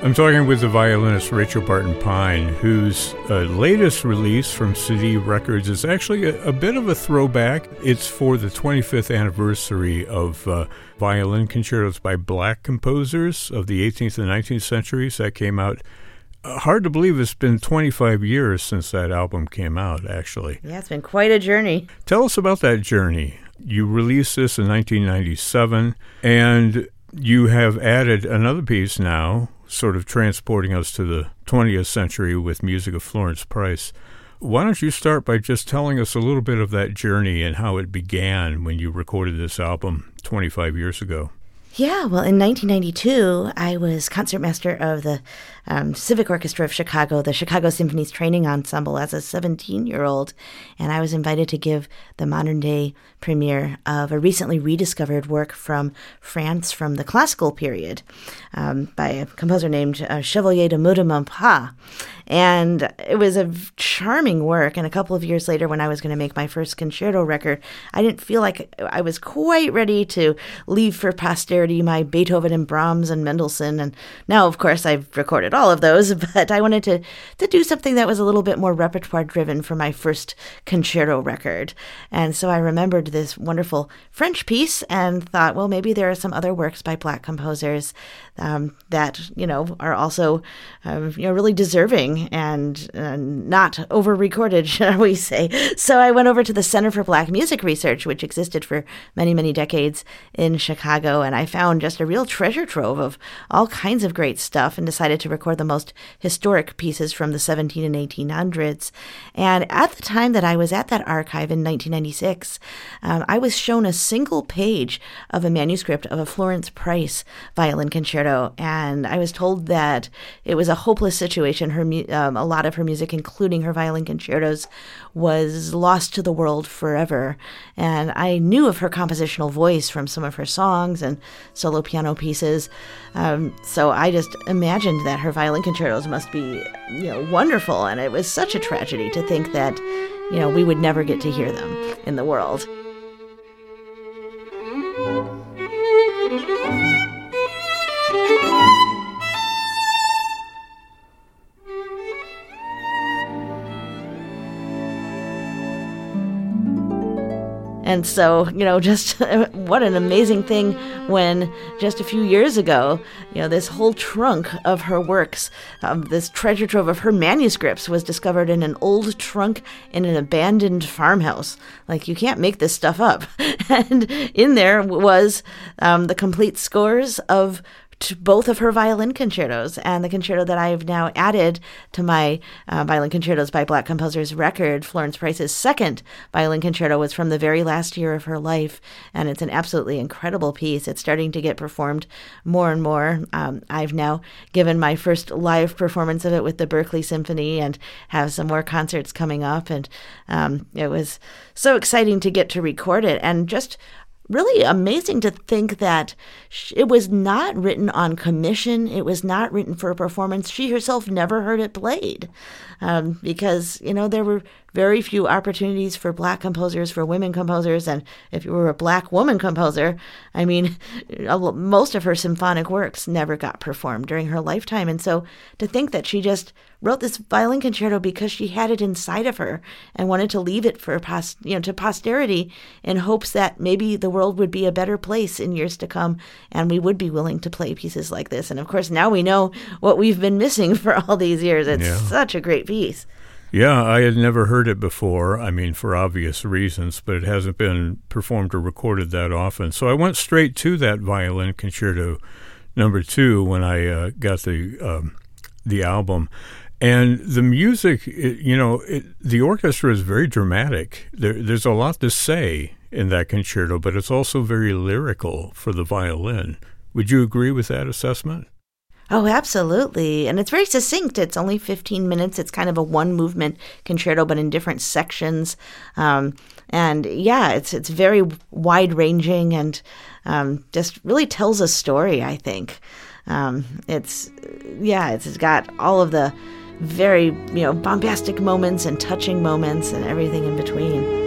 I'm talking with the violinist Rachel Barton Pine, whose latest release from CD Records is actually a bit of a throwback. It's for the 25th anniversary of violin concertos by black composers of the 18th and 19th centuries. That came out. Hard to believe it's been 25 years since that album came out, actually. Yeah, it's been quite a journey. Tell us about that journey. You released this in 1997, and you have added another piece now, sort of transporting us to the 20th century with music of Florence Price. Why don't you start by just telling us a little bit of that journey and how it began when you recorded this album 25 years ago? Yeah, well, in 1992, I was concertmaster of the Civic Orchestra of Chicago, the Chicago Symphony's Training Ensemble, as a 17-year-old, and I was invited to give the modern-day premiere of a recently rediscovered work from France from the classical period by a composer named Chevalier de Maudemarprat. And it was a charming work, and a couple of years later, when I was going to make my first concerto record, I didn't feel like I was quite ready to leave for posterity my Beethoven and Brahms and Mendelssohn, and now, of course, I've recorded all of those, but I wanted to do something that was a little bit more repertoire-driven for my first concerto record. And so I remembered this wonderful French piece and thought, well, maybe there are some other works by black composers that, are also, really deserving and not over-recorded, shall we say. So I went over to the Center for Black Music Research, which existed for many, many decades in Chicago, and I found just a real treasure trove of all kinds of great stuff and decided to record the most historic pieces from the 17 and 1800s. And at the time that I was at that archive in 1996, I was shown a single page of a manuscript of a Florence Price violin concerto, and I was told that it was a hopeless situation. A lot of her music, including her violin concertos, was lost to the world forever. And I knew of her compositional voice from some of her songs and solo piano pieces. So I just imagined that her violin concertos must be, wonderful. And it was such a tragedy to think that, we would never get to hear them in the world. And so, just what an amazing thing when just a few years ago, this whole trunk of her works, this treasure trove of her manuscripts was discovered in an old trunk in an abandoned farmhouse. Like, you can't make this stuff up. And in there was the complete scores of to both of her violin concertos, and the concerto that I have now added to my violin concertos by black composers record, Florence Price's second violin concerto, was from the very last year of her life, and it's an absolutely incredible piece. It's starting to get performed more and more. I've now given my first live performance of it with the Berkeley Symphony and have some more concerts coming up, and it was so exciting to get to record it, and just really amazing to think that it was not written on commission. It was not written for a performance. She herself never heard it played because, there were very few opportunities for black composers, for women composers. And if you were a black woman composer, most of her symphonic works never got performed during her lifetime. And so to think that she just wrote this violin concerto because she had it inside of her and wanted to leave it for to posterity in hopes that maybe the world would be a better place in years to come and we would be willing to play pieces like this. And of course, now we know what we've been missing for all these years. It's such a great piece. Yeah, I had never heard it before, for obvious reasons, but it hasn't been performed or recorded that often. So I went straight to that violin concerto number 2 when I got the album. And the music, the orchestra is very dramatic. There's a lot to say in that concerto, but it's also very lyrical for the violin. Would you agree with that assessment? Oh, absolutely. And it's very succinct. It's only 15 minutes. It's kind of a one-movement concerto, but in different sections. It's very wide-ranging and just really tells a story, I think. It's got all of the very, bombastic moments and touching moments and everything in between.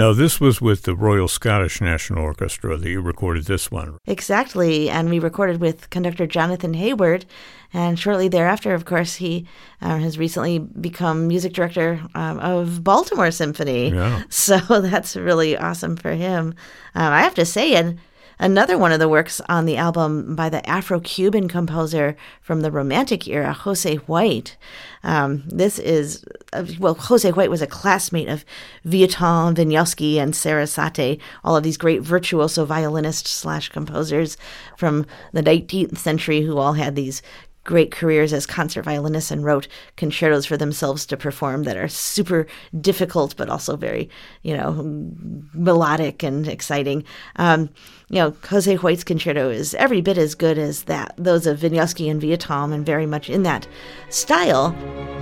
Now, this was with the Royal Scottish National Orchestra that you recorded this one. Exactly, and we recorded with conductor Jonathan Hayward, and shortly thereafter, of course, he has recently become music director of Baltimore Symphony. Yeah. So that's really awesome for him. I have to say, another one of the works on the album by the Afro-Cuban composer from the Romantic era, Jose White. This is, Jose White was a classmate of Vieuxtemps, Wieniawski, and Sarasate, all of these great virtuoso violinists/composers from the 19th century who all had these great careers as concert violinists and wrote concertos for themselves to perform that are super difficult but also very, melodic and exciting. Jose White's concerto is every bit as good as those of Wieniawski and Vieuxtemps, and very much in that style.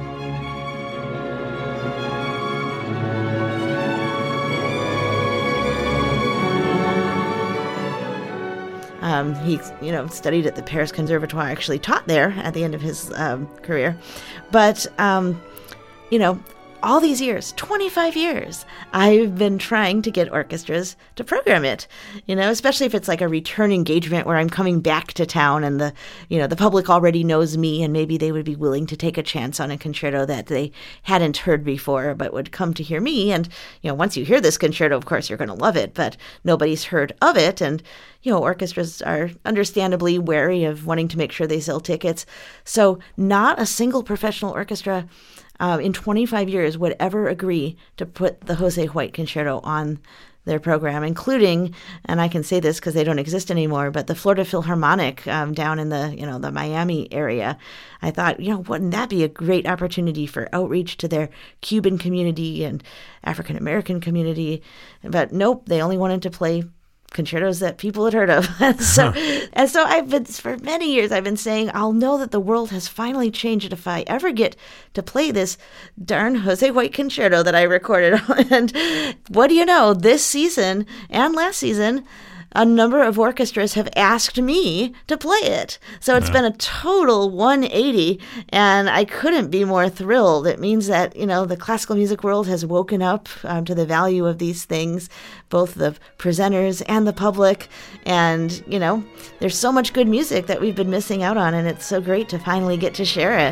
He, studied at the Paris Conservatoire, actually taught there at the end of his career. But, all these years, 25 years, I've been trying to get orchestras to program it, especially if it's like a return engagement where I'm coming back to town and the public already knows me, and maybe they would be willing to take a chance on a concerto that they hadn't heard before but would come to hear me. And, once you hear this concerto, of course, you're going to love it, but nobody's heard of it. And, orchestras are understandably wary of wanting to make sure they sell tickets. So not a single professional orchestra in 25 years would ever agree to put the Jose White Concerto on their program, including, and I can say this because they don't exist anymore, but the Florida Philharmonic down in the Miami area. I thought, wouldn't that be a great opportunity for outreach to their Cuban community and African American community? But nope, they only wanted to play concertos that people had heard of. And so for many years I've been saying, I'll know that the world has finally changed if I ever get to play this darn Jose White concerto that I recorded. And what do you know, this season and last season, a number of orchestras have asked me to play it. So it's been a total 180, and I couldn't be more thrilled. It means that, the classical music world has woken up to the value of these things, both the presenters and the public. And, there's so much good music that we've been missing out on, and it's so great to finally get to share it.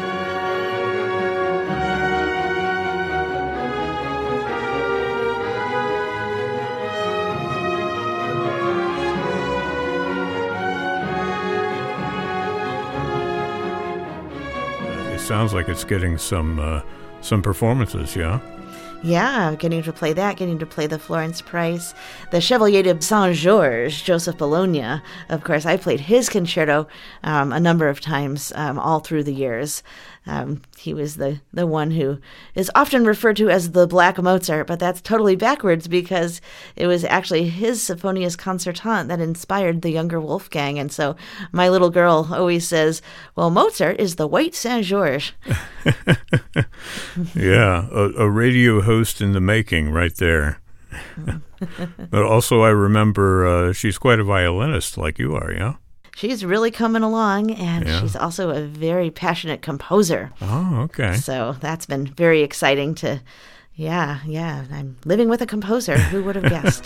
Sounds like it's getting some performances, yeah? Yeah, getting to play that, getting to play the Florence Price, the Chevalier de Saint-Georges, Joseph Bologna. Of course, I played his concerto a number of times all through the years. He was the one who is often referred to as the Black Mozart, but that's totally backwards because it was actually his Sinfonias Concertante that inspired the younger Wolfgang. And so my little girl always says, well, Mozart is the White Saint-Georges. Yeah, a radio host in the making right there. But also I remember she's quite a violinist like you are, yeah? She's really coming along, and she's also a very passionate composer. Oh, okay. So that's been very exciting to, I'm living with a composer. Who would have guessed?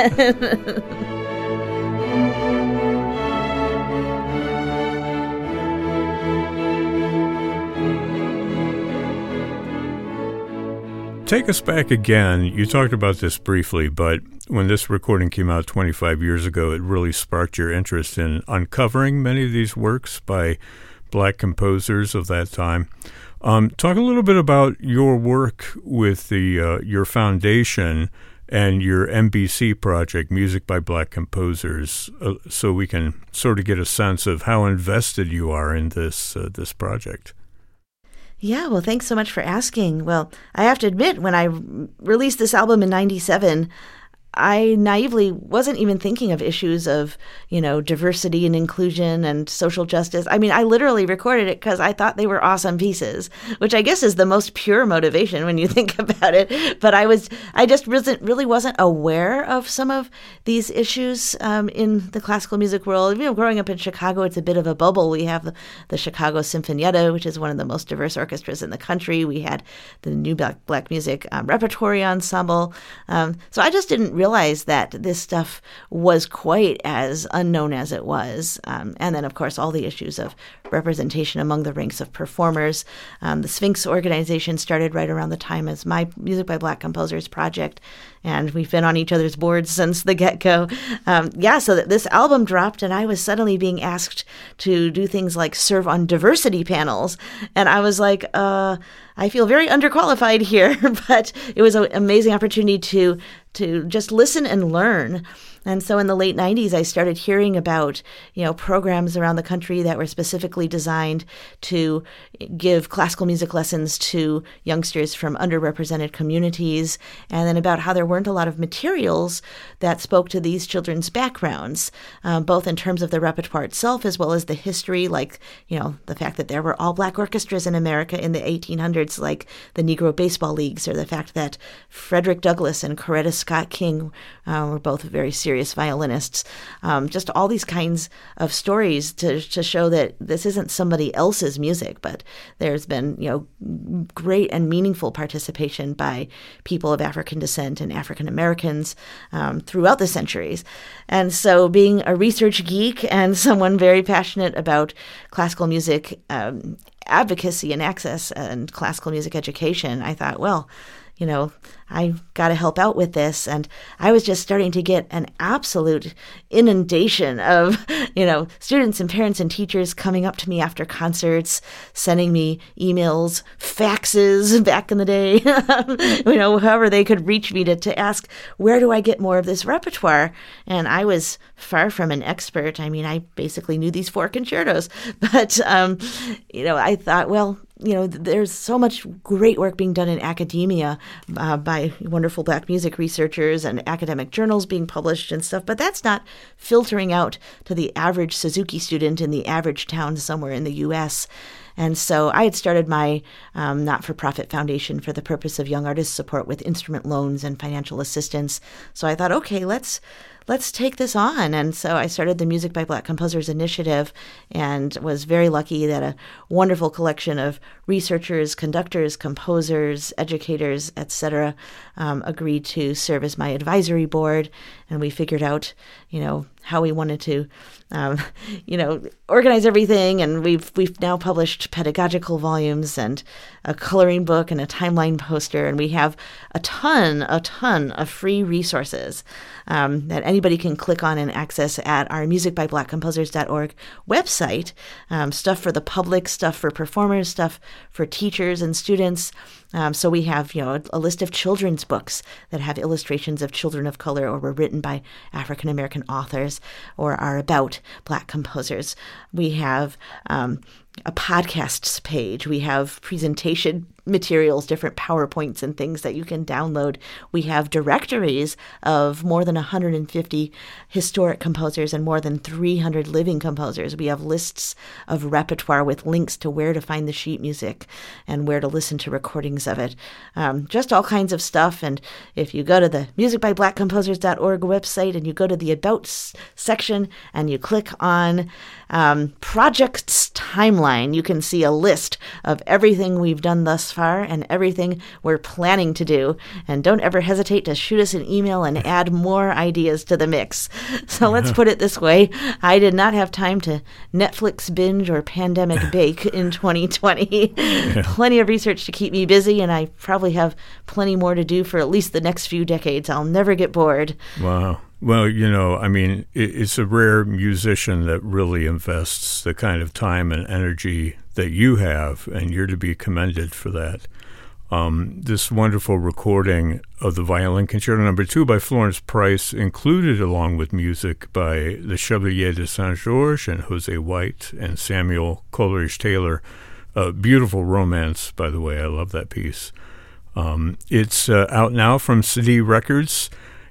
Take us back again. You talked about this briefly, but when this recording came out 25 years ago, it really sparked your interest in uncovering many of these works by Black composers of that time. Talk a little bit about your work with your foundation and your MBC project, Music by Black Composers, so we can sort of get a sense of how invested you are in this project. Yeah, well, thanks so much for asking. Well, I have to admit, when I released this album in 97, I naively wasn't even thinking of issues of, diversity and inclusion and social justice. I mean, I literally recorded it because I thought they were awesome pieces, which I guess is the most pure motivation when you think about it. But I just really wasn't aware of some of these issues in the classical music world. Growing up in Chicago, it's a bit of a bubble. We have the Chicago Sinfonietta, which is one of the most diverse orchestras in the country. We had the New Black Music Repertory Ensemble. So I just didn't realize that this stuff was quite as unknown as it was. And then, of course, all the issues of representation among the ranks of performers. The Sphinx organization started right around the time as my Music by Black Composers project, and we've been on each other's boards since the get-go. So this album dropped, and I was suddenly being asked to do things like serve on diversity panels, and I was like, I feel very underqualified here, but it was an amazing opportunity to just listen and learn. And so in the late 90s, I started hearing about, programs around the country that were specifically designed to give classical music lessons to youngsters from underrepresented communities, and then about how there weren't a lot of materials that spoke to these children's backgrounds, both in terms of the repertoire itself as well as the history, like, the fact that there were all Black orchestras in America in the 1800s, like the Negro Baseball Leagues, or the fact that Frederick Douglass and Coretta Scott King were both very serious violinists. Just all these kinds of stories to show that this isn't somebody else's music, but there's been, great and meaningful participation by people of African descent and African Americans throughout the centuries. And so being a research geek and someone very passionate about classical music advocacy and access and classical music education, I thought, well, I got to help out with this. And I was just starting to get an absolute inundation of, students and parents and teachers coming up to me after concerts, sending me emails, faxes back in the day, however they could reach me to ask, where do I get more of this repertoire? And I was far from an expert. I mean, I basically knew these 4 concertos, but, I thought, well, there's so much great work being done in academia by wonderful Black music researchers and academic journals being published and stuff, but that's not filtering out to the average Suzuki student in the average town somewhere in the U.S. And so I had started my not-for-profit foundation for the purpose of young artist support with instrument loans and financial assistance. So I thought, okay, let's take this on. And so I started the Music by Black Composers Initiative and was very lucky that a wonderful collection of researchers, conductors, composers, educators, etc., agreed to serve as my advisory board. And we figured out, how we wanted to, organize everything. And we've now published pedagogical volumes and a coloring book and a timeline poster. And we have a ton of free resources that anybody can click on and access at our musicbyblackcomposers.org website. Stuff for the public, stuff for performers, stuff for teachers and students. So we have, a list of children's books that have illustrations of children of color or were written by African American authors or are about Black composers. We have a podcasts page. We have presentation materials, different PowerPoints and things that you can download. We have directories of more than 150 historic composers and more than 300 living composers. We have lists of repertoire with links to where to find the sheet music and where to listen to recordings of it. Just all kinds of stuff. And if you go to the musicbyblackcomposers.org website and you go to the About section and you click on Projects Timeline, you can see a list of everything we've done thus far and everything we're planning to do. And don't ever hesitate to shoot us an email and add more ideas to the mix. So let's put it this way. I did not have time to Netflix binge or pandemic bake in 2020. Plenty of research to keep me busy, and I probably have plenty more to do for at least the next few decades. I'll never get bored. Wow. Well, it's a rare musician that really invests the kind of time and energy that you have, and you're to be commended for that. This wonderful recording of the Violin Concerto No. 2 by Florence Price, included along with music by the Chevalier de Saint-Georges and Jose White and Samuel Coleridge-Taylor. Beautiful romance, by the way. I love that piece. It's out now from CD Records.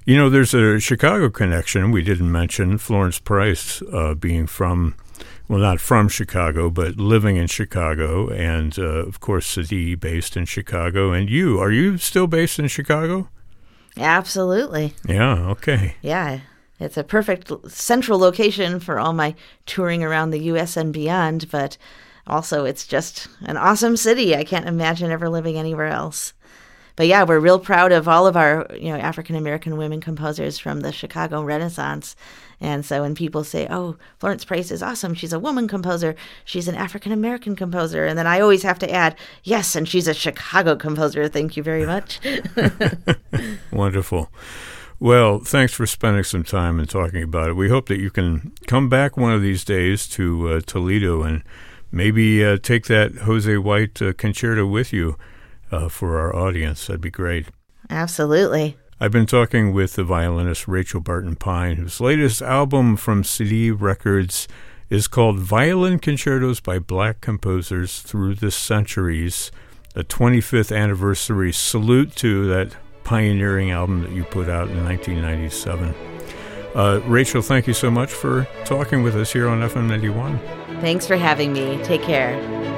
You know, there's a Chicago connection we didn't mention. Florence Price being from, well, not from Chicago, but living in Chicago. And, of course, Sadi based in Chicago. And are you still based in Chicago? Absolutely. Yeah, okay. Yeah, it's a perfect central location for all my touring around the U.S. and beyond. But also, it's just an awesome city. I can't imagine ever living anywhere else. But yeah, we're real proud of all of our, African-American women composers from the Chicago Renaissance. And so when people say, oh, Florence Price is awesome, she's a woman composer, she's an African-American composer. And then I always have to add, yes, and she's a Chicago composer. Thank you very much. Wonderful. Well, thanks for spending some time and talking about it. We hope that you can come back one of these days to Toledo and maybe take that Jose White concerto with you. For our audience. That'd be great. Absolutely. I've been talking with the violinist Rachel Barton Pine, whose latest album from Sadi Records is called Violin Concertos by Black Composers Through the Centuries, a 25th anniversary salute to that pioneering album that you put out in 1997. Rachel, thank you so much for talking with us here on FM 91. Thanks for having me. Take care.